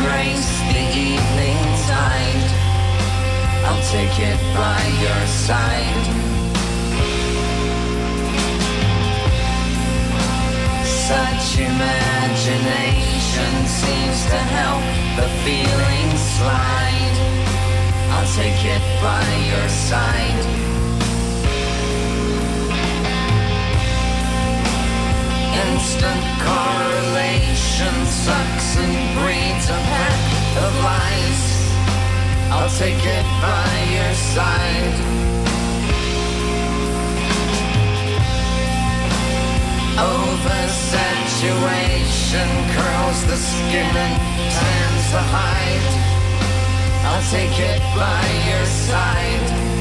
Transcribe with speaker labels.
Speaker 1: grace the evening tide. I'll take it by your side. Such imagination seems to help the feelings slide. I'll take it by your side. Instant correlation sucks and breeds a pack of lies. I'll take it by your side. Oversaturation curls the skin and tans the hide. I'll take it by your side.